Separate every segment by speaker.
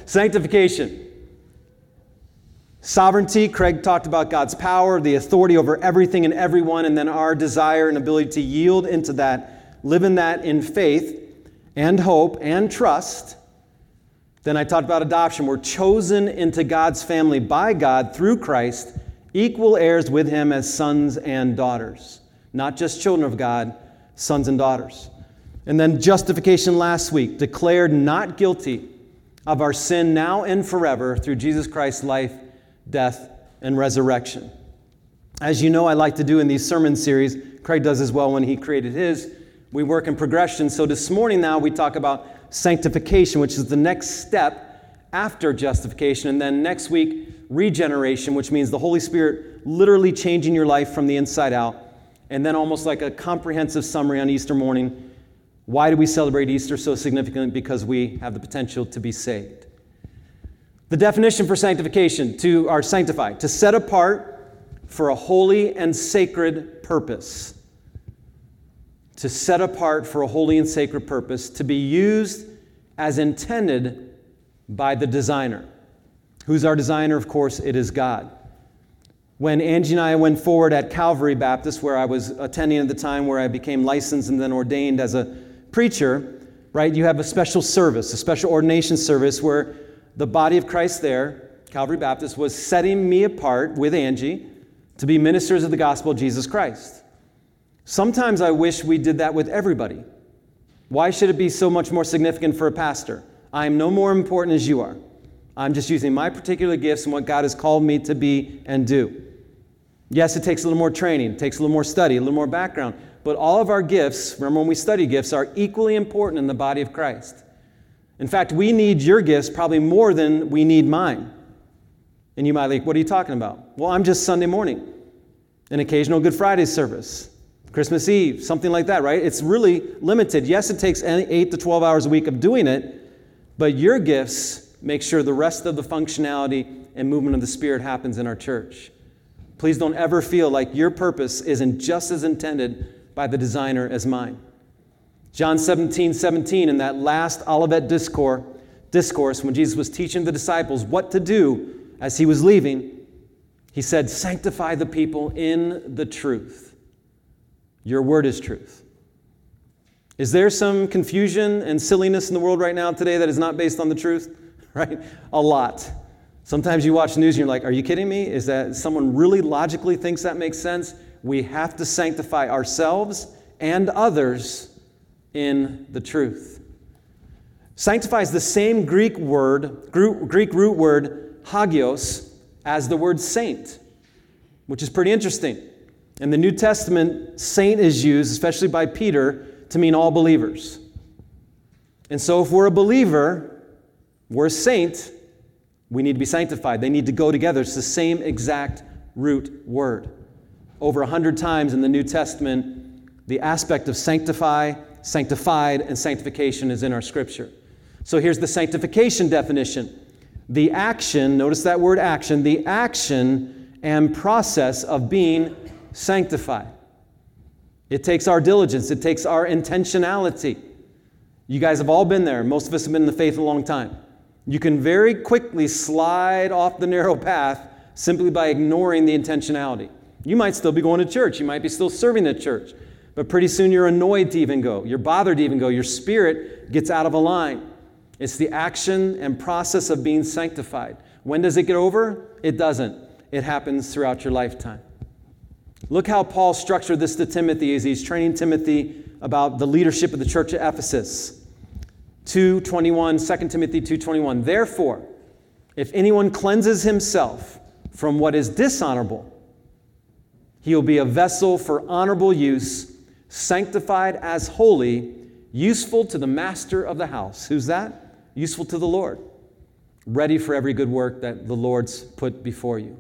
Speaker 1: Sanctification. Sovereignty. Craig talked about God's power, the authority over everything and everyone, and then our desire and ability to yield into that, live in that in faith and hope and trust. Then I talked about adoption. We're chosen into God's family by God through Christ, equal heirs with Him as sons and daughters. Not just children of God, sons and daughters. And then justification last week, declared not guilty of our sin now and forever through Jesus Christ's life, death, and resurrection. As you know, I like to do in these sermon series, Craig does as well when he created his, we work in progression. So this morning now we talk about sanctification, which is the next step after justification. And then next week, regeneration, which means the Holy Spirit literally changing your life from the inside out. And then almost like a comprehensive summary on Easter morning. Why do we celebrate Easter so significantly? Because we have the potential to be saved. The definition for sanctification, sanctified, to set apart for a holy and sacred purpose. To set apart for a holy and sacred purpose, to be used as intended by the designer. Who's our designer? Of course, it is God. When Angie and I went forward at Calvary Baptist, where I was attending at the time, where I became licensed and then ordained as a preacher, right? You have a special service, a special ordination service where the body of Christ there, Calvary Baptist, was setting me apart with Angie to be ministers of the gospel of Jesus Christ. Sometimes I wish we did that with everybody. Why should it be so much more significant for a pastor? I am no more important as you are. I'm just using my particular gifts and what God has called me to be and do. Yes, it takes a little more training, it takes a little more study, a little more background, but all of our gifts, remember when we study gifts, are equally important in the body of Christ. In fact, we need your gifts probably more than we need mine. And you might think, what are you talking about? Well, I'm just Sunday morning, an occasional Good Friday service, Christmas Eve, something like that, right? It's really limited. Yes, it takes 8 to 12 hours a week of doing it, but your gifts make sure the rest of the functionality and movement of the Spirit happens in our church. Please don't ever feel like your purpose isn't just as intended by the designer as mine. John 17:17, in that last Olivet discourse, when Jesus was teaching the disciples what to do as he was leaving, he said, sanctify the people in the truth. Your word is truth. Is there some confusion and silliness in the world right now today that is not based on the truth? Right? A lot. Sometimes you watch news and you're like, are you kidding me? Is that someone really logically thinks that makes sense? We have to sanctify ourselves and others in the truth. Sanctify is the same Greek root word, hagios, as the word saint, which is pretty interesting. In the New Testament, saint is used, especially by Peter, to mean all believers. And so if we're a believer, we're a saint, we need to be sanctified. They need to go together. It's the same exact root word. Over 100 times in the New Testament, the aspect of sanctify, sanctified, and sanctification is in our scripture. So here's the sanctification definition. The action, notice that word action, the action and process of being sanctified. It takes our diligence. It takes our intentionality. You guys have all been there. Most of us have been in the faith a long time. You can very quickly slide off the narrow path simply by ignoring the intentionality. You might still be going to church. You might be still serving at church. But pretty soon you're annoyed to even go. You're bothered to even go. Your spirit gets out of a line. It's the action and process of being sanctified. When does it get over? It doesn't. It happens throughout your lifetime. Look how Paul structured this to Timothy as he's training Timothy about the leadership of the church at Ephesus. 2:21, 2 Timothy 2:21. Therefore, if anyone cleanses himself from what is dishonorable, he will be a vessel for honorable use, sanctified as holy, useful to the master of the house. Who's that? Useful to the Lord. Ready for every good work that the Lord's put before you.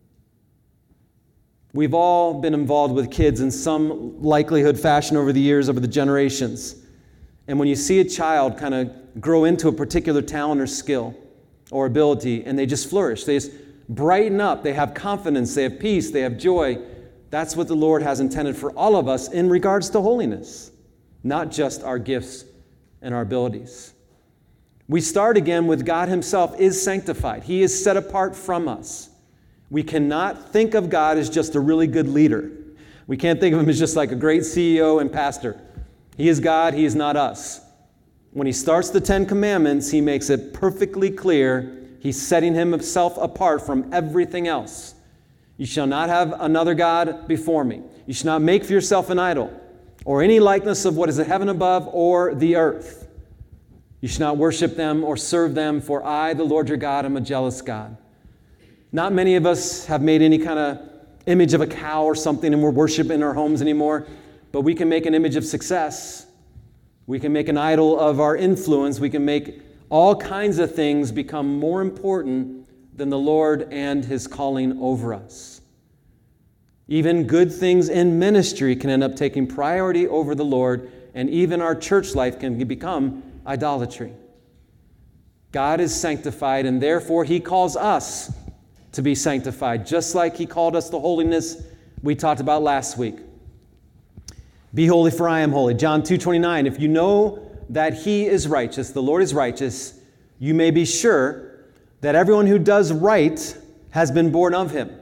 Speaker 1: We've all been involved with kids in some likelihood, fashion over the years, over the generations. And when you see a child kind of grow into a particular talent or skill or ability, and they just flourish, they just brighten up, they have confidence, they have peace, they have joy, that's what the Lord has intended for all of us in regards to holiness, not just our gifts and our abilities. We start again with God himself is sanctified. He is set apart from us. We cannot think of God as just a really good leader. We can't think of him as just like a great CEO and pastor. He is God, he is not us. When he starts the Ten Commandments, he makes it perfectly clear he's setting himself apart from everything else. You shall not have another God before me. You shall not make for yourself an idol, or any likeness of what is in heaven above or the earth. You shall not worship them or serve them, for I, the Lord your God, am a jealous God. Not many of us have made any kind of image of a cow or something and we're worshiping in our homes anymore, but we can make an image of success. We can make an idol of our influence. We can make all kinds of things become more important than the Lord and his calling over us. Even good things in ministry can end up taking priority over the Lord, and even our church life can become idolatry. God is sanctified, and therefore he calls us to be sanctified, just like he called us to holiness we talked about last week. Be holy, for I am holy. John 2:29, if you know that he is righteous, the Lord is righteous, you may be sure that everyone who does right has been born of him.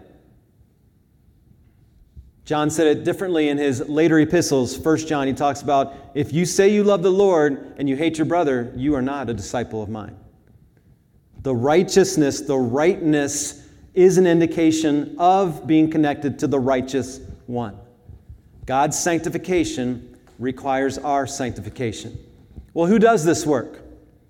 Speaker 1: John said it differently in his later epistles. 1 John, he talks about, if you say you love the Lord and you hate your brother, you are not a disciple of mine. The righteousness, the rightness is an indication of being connected to the righteous one. God's sanctification requires our sanctification. Well, who does this work?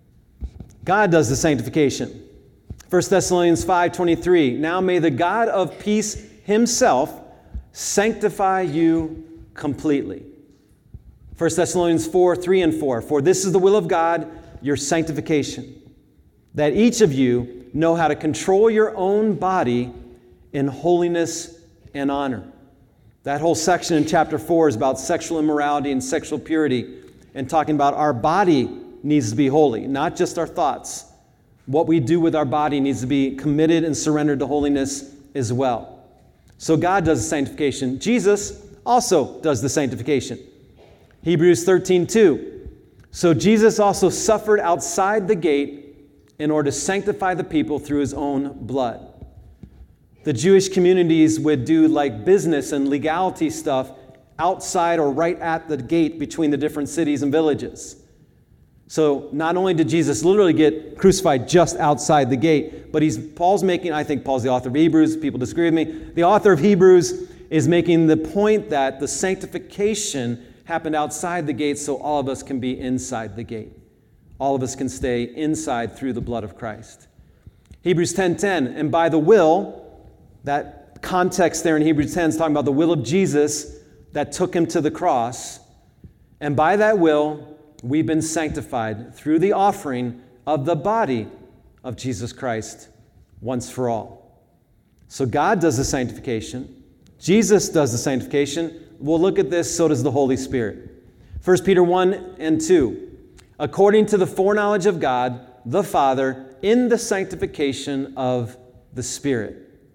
Speaker 1: God does the sanctification. 1 Thessalonians 5:23, now may the God of peace himself sanctify you completely. 1 Thessalonians 4:3 and 4, for this is the will of God, your sanctification, that each of you know how to control your own body in holiness and honor. That whole section in chapter 4 is about sexual immorality and sexual purity, and talking about our body needs to be holy, not just our thoughts. What we do with our body needs to be committed and surrendered to holiness as well. So God does the sanctification. Jesus also does the sanctification. Hebrews 13:2. So Jesus also suffered outside the gate in order to sanctify the people through his own blood. The Jewish communities would do like business and legality stuff outside or right at the gate between the different cities and villages. So not only did Jesus literally get crucified just outside the gate, but Paul's making, I think Paul's the author of Hebrews, people disagree with me, the author of Hebrews is making the point that the sanctification happened outside the gate so all of us can be inside the gate. All of us can stay inside through the blood of Christ. Hebrews 10:10, and by the will, that context there in Hebrews 10 is talking about the will of Jesus that took him to the cross, and by that will, we've been sanctified through the offering of the body of Jesus Christ once for all. So God does the sanctification. Jesus does the sanctification. We'll look at this, so does the Holy Spirit. 1 Peter 1 and 2. According to the foreknowledge of God, the Father, in the sanctification of the Spirit.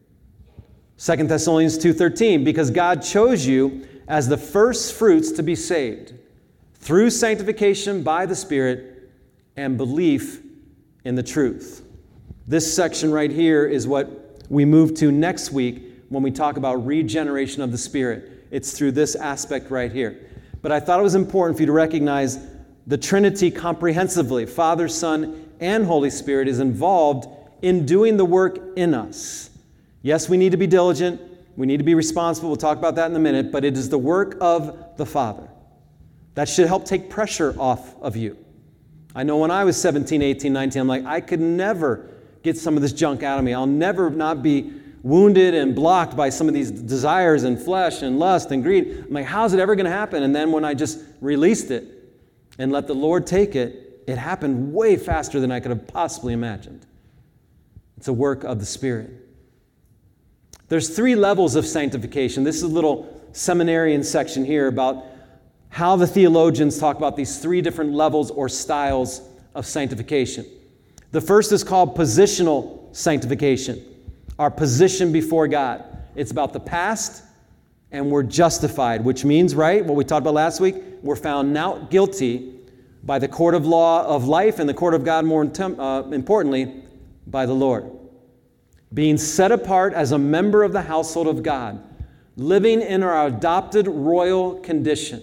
Speaker 1: 2 Thessalonians 2:13, because God chose you as the first fruits to be saved, through sanctification by the Spirit and belief in the truth. This section right here is what we move to next week when we talk about regeneration of the Spirit. It's through this aspect right here. But I thought it was important for you to recognize the Trinity comprehensively. Father, Son, and Holy Spirit is involved in doing the work in us. Yes, we need to be diligent. We need to be responsible. We'll talk about that in a minute. But it is the work of the Father. That should help take pressure off of you. I know when I was 17, 18, 19, I'm like, I could never get some of this junk out of me. I'll never not be wounded and blocked by some of these desires and flesh and lust and greed. I'm like, how's it ever going to happen? And then when I just released it and let the Lord take it, it happened way faster than I could have possibly imagined. It's a work of the Spirit. There's 3 levels of sanctification. This is a little seminarian section here about how the theologians talk about these 3 different levels or styles of sanctification. The first is called positional sanctification, our position before God. It's about the past, and we're justified, which means, right, what we talked about last week, we're found not guilty by the court of law of life and the court of God, more importantly, by the Lord. Being set apart as a member of the household of God, living in our adopted royal condition.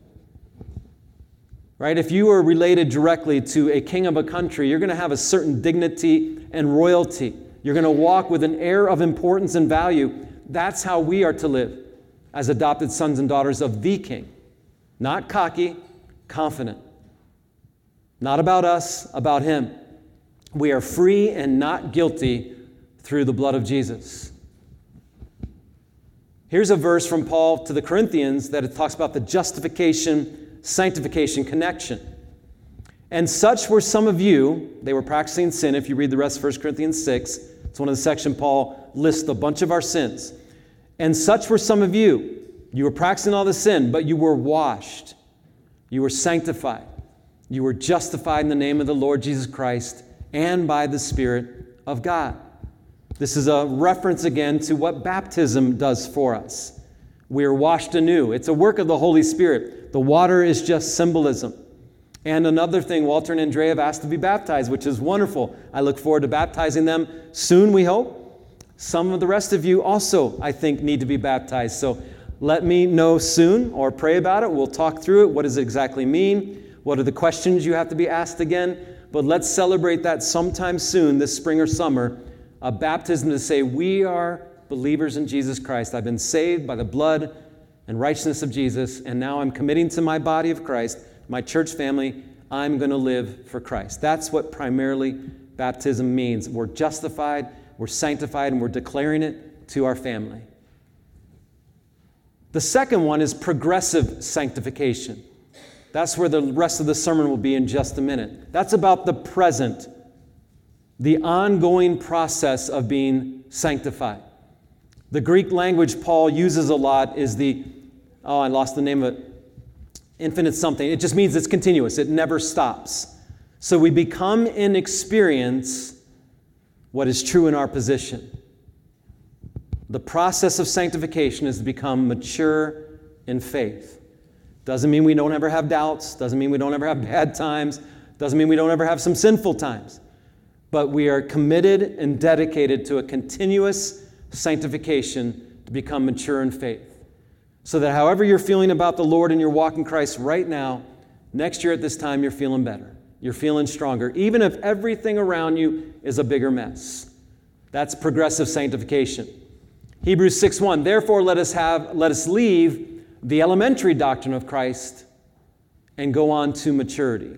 Speaker 1: Right? If you are related directly to a king of a country, you're going to have a certain dignity and royalty. You're going to walk with an air of importance and value. That's how we are to live as adopted sons and daughters of the King. Not cocky, confident. Not about us, about Him. We are free and not guilty through the blood of Jesus. Here's a verse from Paul to the Corinthians that it talks about the justification, sanctification connection. And such were some of you. They were practicing sin. If you read the rest of 1 Corinthians 6, it's one of the sections Paul lists a bunch of our sins. And such were some of you. You were practicing all the sin, but you were washed. You were sanctified. You were justified in the name of the Lord Jesus Christ and by the Spirit of God. This is a reference again to what baptism does for us. We are washed anew. It's a work of the Holy Spirit. The water is just symbolism. And another thing, Walter and Andrea have asked to be baptized, which is wonderful. I look forward to baptizing them soon, we hope. Some of the rest of you also, I think, need to be baptized. So let me know soon or pray about it. We'll talk through it. What does it exactly mean? What are the questions you have to be asked again? But let's celebrate that sometime soon, this spring or summer, a baptism to say we are believers in Jesus Christ. I've been saved by the blood and righteousness of Jesus, and now I'm committing to my body of Christ, my church family. I'm going to live for Christ. That's what primarily baptism means. We're justified, we're sanctified, and we're declaring it to our family. The second one is progressive sanctification. That's where the rest of the sermon will be in just a minute. That's about the present, the ongoing process of being sanctified. The Greek language Paul uses a lot is I lost the name of it, infinite something. It just means it's continuous. It never stops. So we become in experience what is true in our position. The process of sanctification is to become mature in faith. Doesn't mean we don't ever have doubts. Doesn't mean we don't ever have bad times. Doesn't mean we don't ever have some sinful times. But we are committed and dedicated to a continuous sanctification to become mature in faith. So that however you're feeling about the Lord and your walk in Christ right now, next year at this time you're feeling better. You're feeling stronger. Even if everything around you is a bigger mess. That's progressive sanctification. Hebrews 6:1, therefore let us leave the elementary doctrine of Christ and go on to maturity.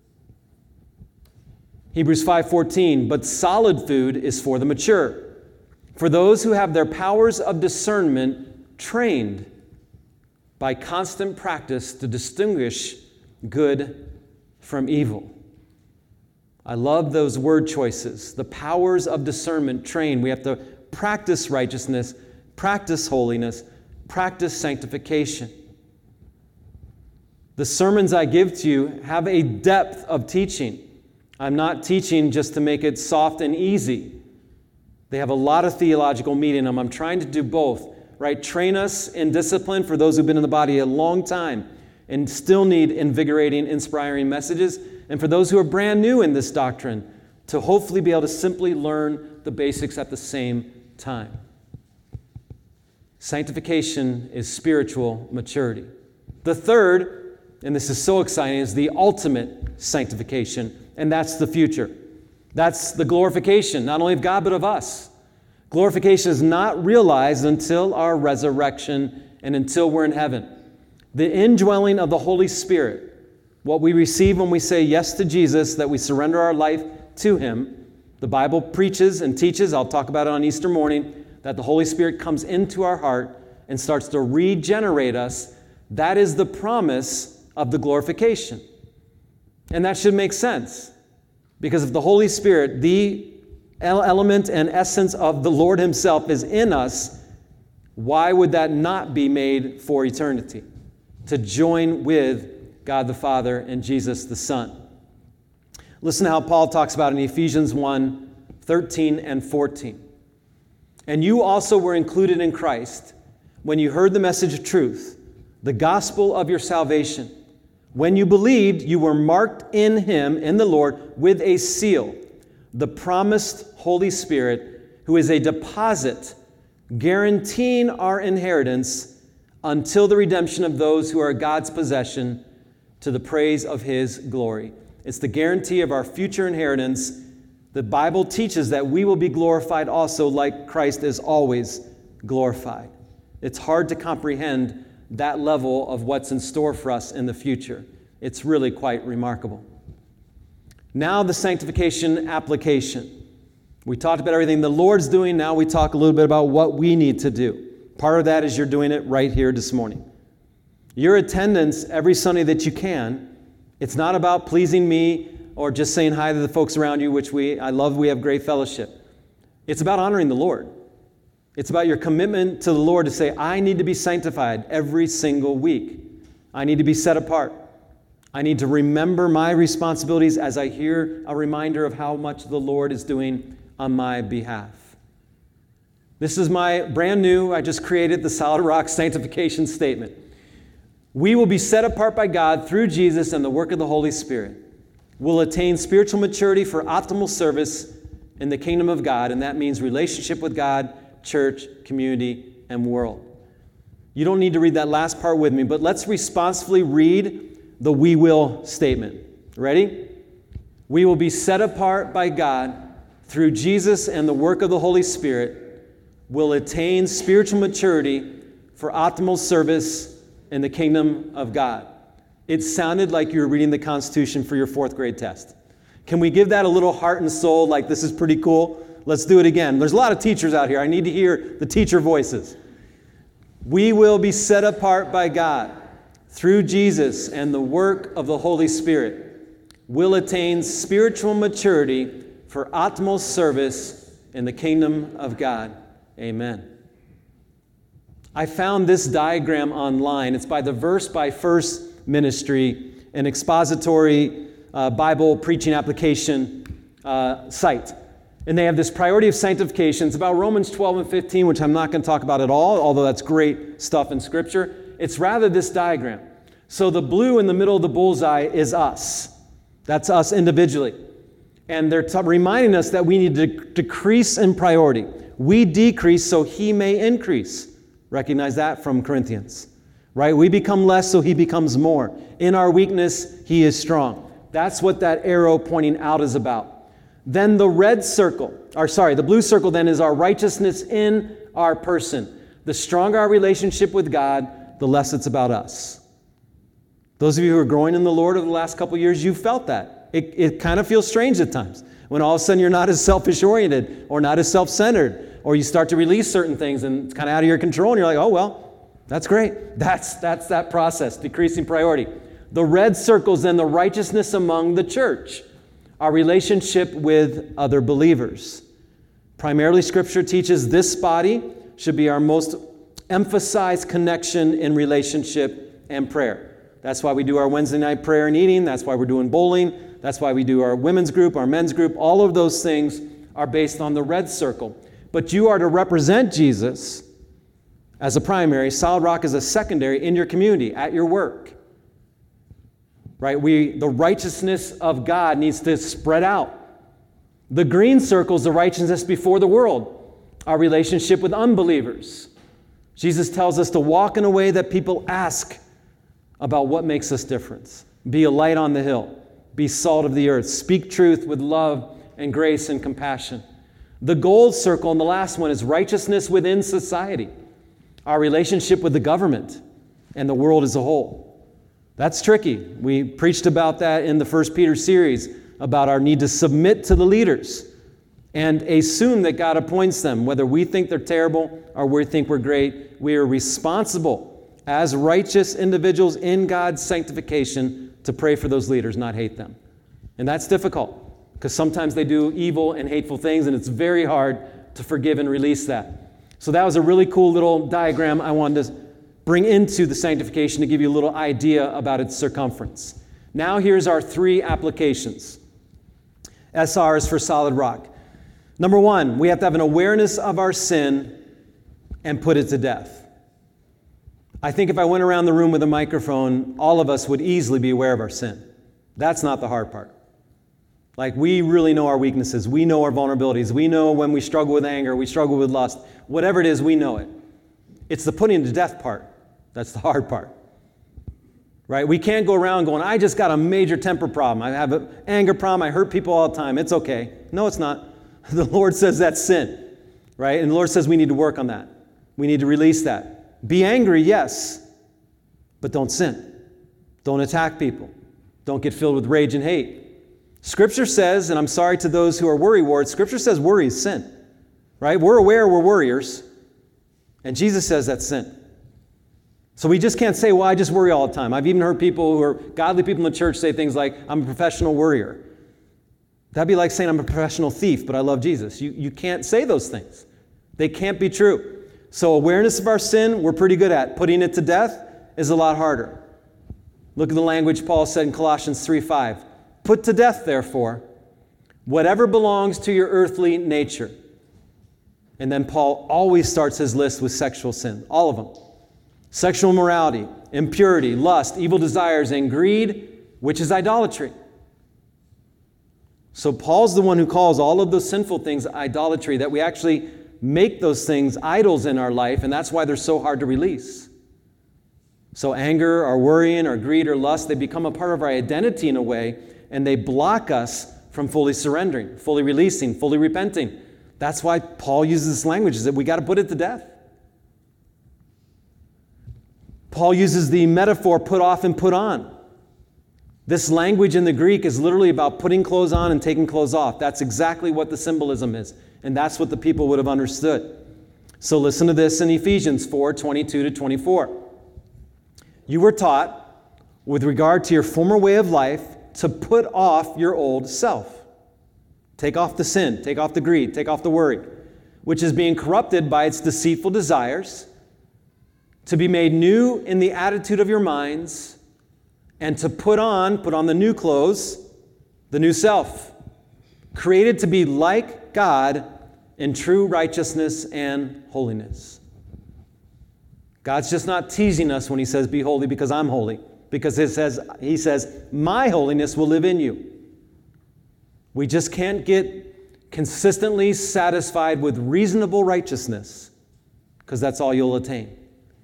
Speaker 1: Hebrews 5:14, but solid food is for the mature, for those who have their powers of discernment trained by constant practice to distinguish good from evil. I love those word choices. The powers of discernment trained. We have to practice righteousness, practice holiness, practice sanctification. The sermons I give to you have a depth of teaching. I'm not teaching just to make it soft and easy. They have a lot of theological meat in them. I'm trying to do both, right? Train us in discipline for those who've been in the body a long time and still need invigorating, inspiring messages. And for those who are brand new in this doctrine, to hopefully be able to simply learn the basics at the same time. Sanctification is spiritual maturity. The third, and this is so exciting, is the ultimate sanctification, and that's the future. That's the glorification, not only of God, but of us. Glorification is not realized until our resurrection and until we're in heaven. The indwelling of the Holy Spirit, what we receive when we say yes to Jesus, that we surrender our life to Him. The Bible preaches and teaches, I'll talk about it on Easter morning, that the Holy Spirit comes into our heart and starts to regenerate us. That is the promise of the glorification. And that should make sense. Because if the Holy Spirit, the element and essence of the Lord Himself, is in us, why would that not be made for eternity? To join with God the Father and Jesus the Son. Listen to how Paul talks about it in Ephesians 1:13 and 14. And you also were included in Christ when you heard the message of truth, the gospel of your salvation. When you believed, you were marked in him, in the Lord, with a seal, the promised Holy Spirit, who is a deposit guaranteeing our inheritance until the redemption of those who are God's possession to the praise of his glory. It's the guarantee of our future inheritance. The Bible teaches that we will be glorified also like Christ is always glorified. It's hard to comprehend that level of what's in store for us in the future. It's really quite remarkable. Now the sanctification application. We talked about everything the Lord's doing. Now we talk a little bit about what we need to do. Part of that is you're doing it right here this morning. Your attendance every Sunday that you can, it's not about pleasing me or just saying hi to the folks around you, which I love. We have great fellowship. It's about honoring the Lord. It's about your commitment to the Lord to say, I need to be sanctified every single week. I need to be set apart. I need to remember my responsibilities as I hear a reminder of how much the Lord is doing on my behalf. This is my brand new, I just created the Solid Rock Sanctification Statement. We will be set apart by God through Jesus and the work of the Holy Spirit. We'll attain spiritual maturity for optimal service in the kingdom of God, and that means relationship with God, church, community, and world. You don't need to read that last part with me, but let's responsibly read the we will statement. Ready? We will be set apart by God through Jesus and the work of the Holy Spirit. We'll attain spiritual maturity for optimal service in the kingdom of God. It sounded like you were reading the Constitution for your 4th grade test. Can we give that a little heart and soul, like this is pretty cool? Let's do it again. There's a lot of teachers out here. I need to hear the teacher voices. We will be set apart by God through Jesus and the work of the Holy Spirit. We'll attain spiritual maturity for optimal service in the kingdom of God. Amen. I found this diagram online. It's by the Verse by First Ministry, an expository Bible preaching application site. And they have this priority of sanctification. It's about Romans 12 and 15, which I'm not going to talk about at all, although that's great stuff in Scripture. It's rather this diagram. So the blue in the middle of the bullseye is us. That's us individually. And they're reminding us that we need to decrease in priority. We decrease so he may increase. Recognize that from Corinthians. Right? We become less so he becomes more. In our weakness, he is strong. That's what that arrow pointing out is about. Then the the blue circle then is our righteousness in our person. The stronger our relationship with God, the less it's about us. Those of you who are growing in the Lord over the last couple of years, you've felt that. It kind of feels strange at times when all of a sudden you're not as selfish-oriented or not as self-centered, or you start to release certain things and it's kind of out of your control and you're like, oh, well, that's great. That's that process, decreasing priority. The red circles then the righteousness among the church. Our relationship with other believers. Primarily, Scripture teaches this body should be our most emphasized connection in relationship and prayer. That's why we do our Wednesday night prayer and eating. That's why we're doing bowling. That's why we do our women's group, our men's group. All of those things are based on the red circle. But you are to represent Jesus as a primary. Solid Rock is a secondary in your community, at your work. Right? The righteousness of God needs to spread out. The green circle is the righteousness before the world, our relationship with unbelievers. Jesus tells us to walk in a way that people ask about what makes us different. Be a light on the hill. Be salt of the earth. Speak truth with love and grace and compassion. The gold circle and the last one is righteousness within society, our relationship with the government and the world as a whole. That's tricky. We preached about that in the 1 Peter series, about our need to submit to the leaders and assume that God appoints them. Whether we think they're terrible or we think we're great, we are responsible as righteous individuals in God's sanctification to pray for those leaders, not hate them. And that's difficult because sometimes they do evil and hateful things, and it's very hard to forgive and release that. So that was a really cool little diagram I wanted to bring into the sanctification to give you a little idea about its circumference. Now here's our 3 applications. SR is for Solid Rock. Number 1, we have to have an awareness of our sin and put it to death. I think if I went around the room with a microphone, all of us would easily be aware of our sin. That's not the hard part. Like, we really know our weaknesses. We know our vulnerabilities. We know when we struggle with anger, we struggle with lust. Whatever it is, we know it. It's the putting to death part. That's the hard part. Right? We can't go around going, I just got a major temper problem. I have an anger problem. I hurt people all the time. It's okay. No, it's not. The Lord says that's sin. Right? And the Lord says we need to work on that. We need to release that. Be angry, yes, but don't sin. Don't attack people. Don't get filled with rage and hate. Scripture says, and I'm sorry to those who are worry-wards, Scripture says worry is sin. Right? We're aware we're worriers, and Jesus says that's sin. So we just can't say, well, I just worry all the time. I've even heard people who are godly people in the church say things like, I'm a professional worrier. That'd be like saying I'm a professional thief, but I love Jesus. You can't say those things. They can't be true. So awareness of our sin, we're pretty good at. Putting it to death is a lot harder. Look at the language Paul said in Colossians 3:5. Put to death, therefore, whatever belongs to your earthly nature. And then Paul always starts his list with sexual sin, all of them. Sexual immorality, impurity, lust, evil desires, and greed, which is idolatry. So Paul's the one who calls all of those sinful things idolatry, that we actually make those things idols in our life, and that's why they're so hard to release. So anger, or worrying, or greed, or lust, they become a part of our identity in a way, and they block us from fully surrendering, fully releasing, fully repenting. That's why Paul uses this language, is that we got to put it to death. Paul uses the metaphor put off and put on. This language in the Greek is literally about putting clothes on and taking clothes off. That's exactly what the symbolism is. And that's what the people would have understood. So listen to this in Ephesians 4:22-24. You were taught, with regard to your former way of life, to put off your old self. Take off the sin, take off the greed, take off the worry, which is being corrupted by its deceitful desires, to be made new in the attitude of your minds, and to put on the new clothes, the new self, created to be like God in true righteousness and holiness. God's just not teasing us when he says, be holy because I'm holy. Because he says, my holiness will live in you. We just can't get consistently satisfied with reasonable righteousness, because that's all you'll attain.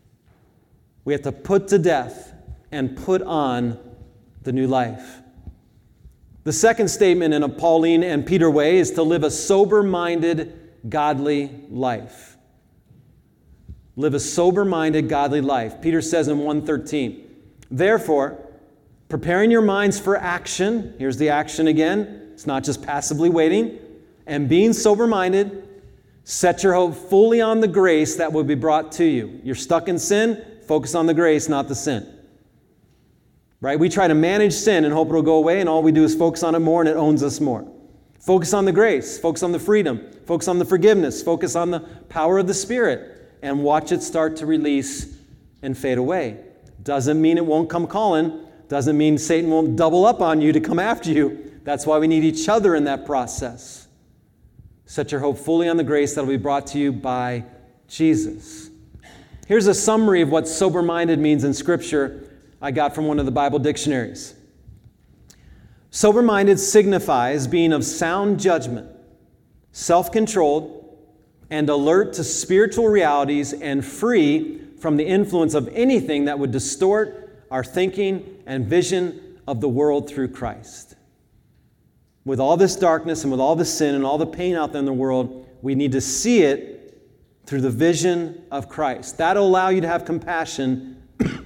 Speaker 1: We have to put to death and put on the new life. The second statement in a Pauline and Peter way is to live a sober-minded, godly life. Live a sober-minded, godly life. Peter says in 1:13, therefore, preparing your minds for action, here's the action again, it's not just passively waiting, and being sober-minded, set your hope fully on the grace that will be brought to you. You're stuck in sin, focus on the grace, not the sin. Right? We try to manage sin and hope it'll go away, and all we do is focus on it more, and it owns us more. Focus on the grace, focus on the freedom, focus on the forgiveness, focus on the power of the Spirit, and watch it start to release and fade away. Doesn't mean it won't come calling. Doesn't mean Satan won't double up on you to come after you. That's why we need each other in that process. Set your hope fully on the grace that will be brought to you by Jesus. Here's a summary of what sober-minded means in Scripture I got from one of the Bible dictionaries. Sober-minded signifies being of sound judgment, self-controlled, and alert to spiritual realities and free from the influence of anything that would distort our thinking and vision of the world through Christ. With all this darkness and with all this sin and all the pain out there in the world, we need to see it through the vision of Christ. That'll allow you to have compassion,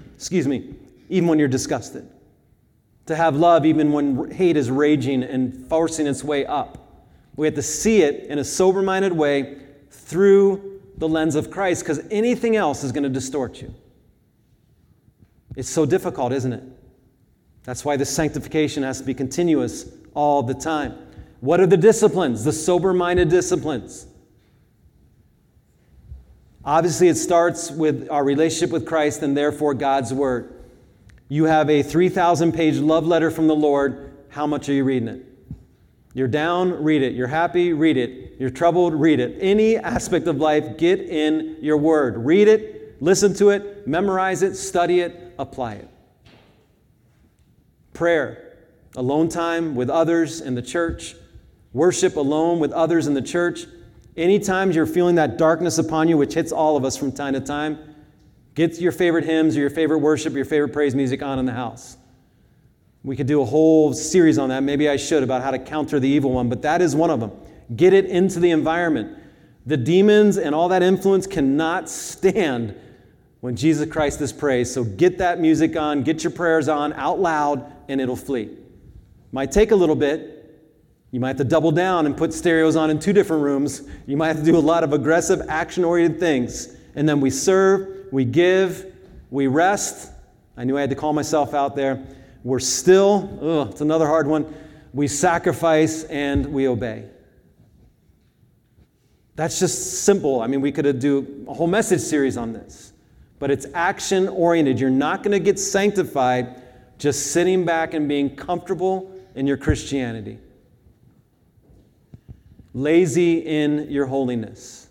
Speaker 1: even when you're disgusted. To have love even when hate is raging and forcing its way up. We have to see it in a sober-minded way through the lens of Christ, because anything else is going to distort you. It's so difficult, isn't it? That's why the sanctification has to be continuous all the time. What are the disciplines? The sober-minded disciplines. Obviously, it starts with our relationship with Christ and therefore God's Word. You have a 3,000-page love letter from the Lord. How much are you reading it? You're down, read it. You're happy, read it. You're troubled, read it. Any aspect of life, get in your Word. Read it, Listen to it, memorize it, study it, apply it. Prayer, alone time with others in the church, worship alone with others in the church. Anytime you're feeling that darkness upon you, which hits all of us from time to time, get your favorite hymns or your favorite worship, your favorite praise music on in the house. We could do a whole series on that. Maybe I should, about how to counter the evil one, but that is one of them. Get it into the environment. The demons and all that influence cannot stand when Jesus Christ is praised. So get that music on, get your prayers on out loud, and it'll flee. Might take a little bit. You might have to double down and put stereos on in 2 different rooms. You might have to do a lot of aggressive, action-oriented things. And then we serve, we give, we rest. I knew I had to call myself out there. We're still, it's another hard one. We sacrifice and we obey. That's just simple. I mean, we could do a whole message series on this. But it's action-oriented. You're not going to get sanctified just sitting back and being comfortable in your Christianity. Lazy in your holiness.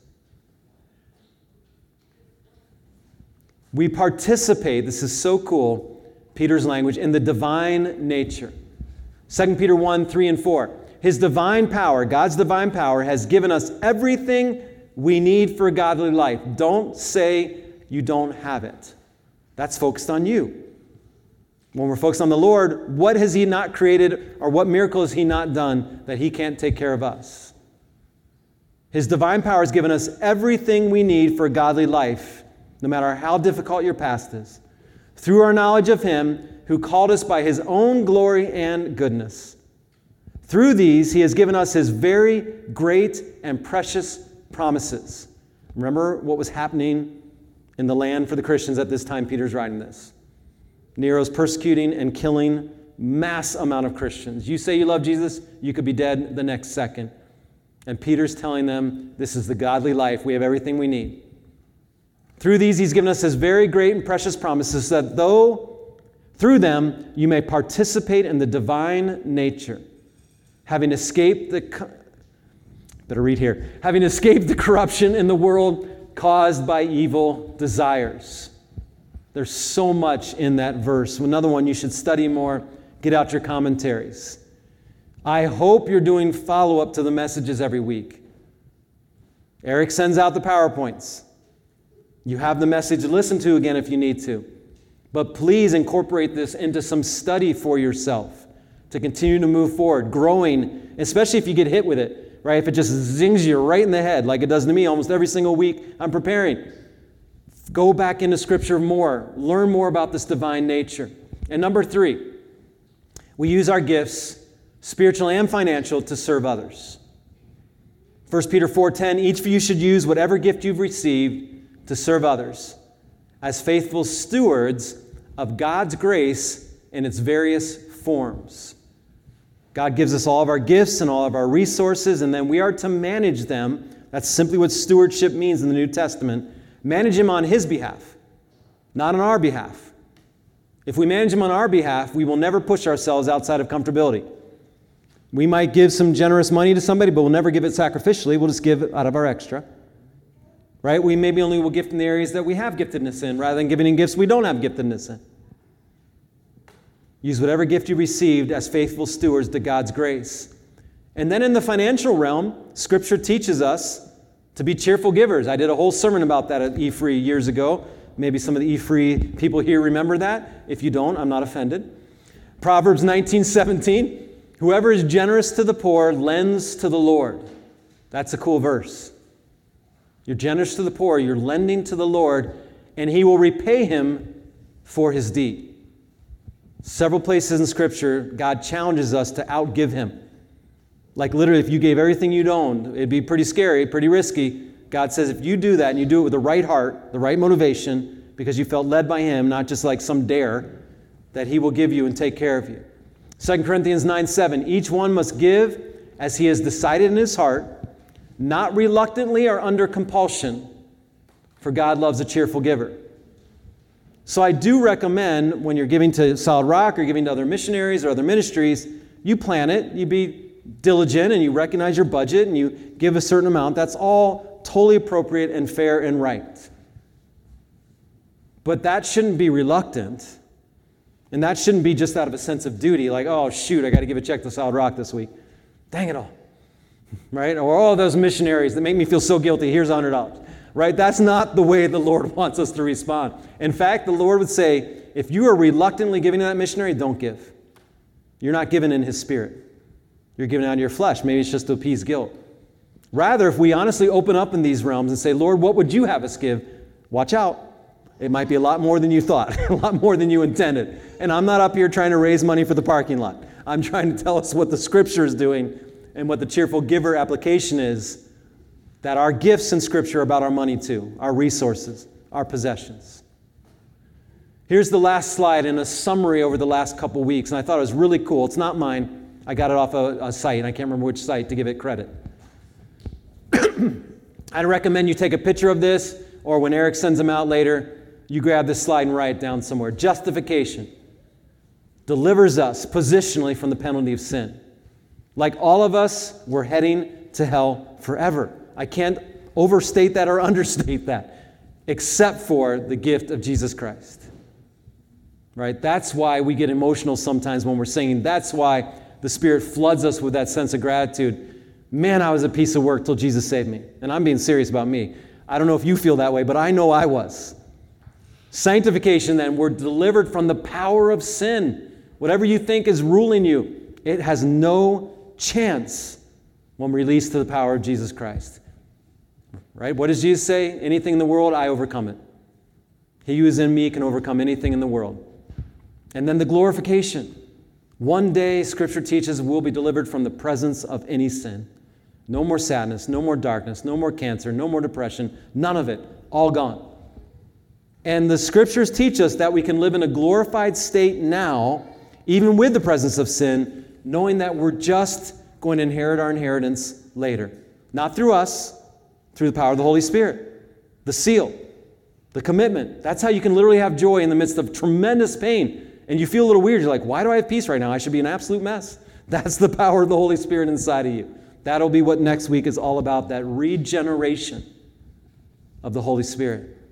Speaker 1: We participate, this is so cool, Peter's language, in the divine nature. 2 Peter 1, 3 and 4. His divine power, God's divine power, has given us everything we need for a godly life. Don't say you don't have it. That's focused on you. When we're focused on the Lord, what has He not created or what miracle has He not done that He can't take care of us? His divine power has given us everything we need for a godly life, no matter how difficult your past is, through our knowledge of Him who called us by His own glory and goodness. Through these, He has given us His very great and precious promises. Remember what was happening in the land for the Christians at this time Peter's writing this. Nero's persecuting and killing mass amount of Christians. You say you love Jesus, you could be dead the next second. And Peter's telling them, this is the godly life. We have everything we need. Through these, He's given us His very great and precious promises, that through them you may participate in the divine nature, having escaped having escaped the corruption in the world caused by evil desires. There's so much in that verse. Another one you should study more. Get out your commentaries. I hope you're doing follow-up to the messages every week. Eric sends out the PowerPoints. You have the message to listen to again if you need to. But please incorporate this into some study for yourself to continue to move forward, growing, especially if you get hit with it, right? If it just zings you right in the head like it does to me almost every single week I'm preparing. Go back into Scripture more. Learn more about this divine nature. And number 3, we use our gifts, spiritual and financial, to serve others. 1 Peter 4:10, each of you should use whatever gift you've received to serve others as faithful stewards of God's grace in its various forms. God gives us all of our gifts and all of our resources, and then we are to manage them. That's simply what stewardship means in the New Testament. Manage them on His behalf, not on our behalf. If we manage them on our behalf, we will never push ourselves outside of comfortability. We might give some generous money to somebody, but we'll never give it sacrificially. We'll just give it out of our extra. Right? We maybe only will gift in the areas that we have giftedness in, rather than giving in gifts we don't have giftedness in. Use whatever gift you received as faithful stewards to God's grace. And then in the financial realm, Scripture teaches us to be cheerful givers. I did a whole sermon about that at E-Free years ago. Maybe some of the E-Free people here remember that. If you don't, I'm not offended. Proverbs 19:17, whoever is generous to the poor lends to the Lord. That's a cool verse. You're generous to the poor, you're lending to the Lord, and He will repay him for his deed. Several places in Scripture, God challenges us to outgive Him. Like literally, if you gave everything you'd owned, it'd be pretty scary, pretty risky. God says if you do that and you do it with the right heart, the right motivation, because you felt led by Him, not just like some dare, that He will give you and take care of you. 2 Corinthians 9:7, each one must give as he has decided in his heart, not reluctantly or under compulsion, for God loves a cheerful giver. So I do recommend when you're giving to Solid Rock or giving to other missionaries or other ministries, you plan it, you be diligent and you recognize your budget and you give a certain amount. That's all totally appropriate and fair and right. But that shouldn't be reluctant. And that shouldn't be just out of a sense of duty, like, oh, shoot, I got to give a check to Solid Rock this week. Dang it all. Right? Or all those missionaries that make me feel so guilty, here's $100. Right? That's not the way the Lord wants us to respond. In fact, the Lord would say, if you are reluctantly giving to that missionary, don't give. You're not giving in His Spirit. You're giving out of your flesh. Maybe it's just to appease guilt. Rather, if we honestly open up in these realms and say, Lord, what would you have us give? Watch out. It might be a lot more than you thought, a lot more than you intended. And I'm not up here trying to raise money for the parking lot. I'm trying to tell us what the Scripture is doing and what the cheerful giver application is, that our gifts in Scripture are about our money too, our resources, our possessions. Here's the last slide in a summary over the last couple weeks, and I thought it was really cool. It's not mine. I got it off a site, and I can't remember which site to give it credit. I'd recommend you take a picture of this, or when Eric sends them out later, you grab this slide and write it down somewhere. Justification delivers us positionally from the penalty of sin. Like all of us, we're heading to hell forever. I can't overstate that or understate that, except for the gift of Jesus Christ. Right? That's why we get emotional sometimes when we're singing. That's why the Spirit floods us with that sense of gratitude. Man, I was a piece of work till Jesus saved me. And I'm being serious about me. I don't know if you feel that way, but I know I was. Sanctification, then, we're delivered from the power of sin. Whatever you think is ruling you, it has no chance when released to the power of Jesus Christ. Right? What does Jesus say? Anything in the world, I overcome it. He who is in me can overcome anything in the world. And then the glorification. One day, Scripture teaches, we'll be delivered from the presence of any sin. No more sadness, no more darkness, no more cancer, no more depression, none of it, all gone. And the Scriptures teach us that we can live in a glorified state now, even with the presence of sin, knowing that we're just going to inherit our inheritance later. Not through us, through the power of the Holy Spirit. The seal, the commitment. That's how you can literally have joy in the midst of tremendous pain. And you feel a little weird. You're like, why do I have peace right now? I should be an absolute mess. That's the power of the Holy Spirit inside of you. That'll be what next week is all about, that regeneration of the Holy Spirit.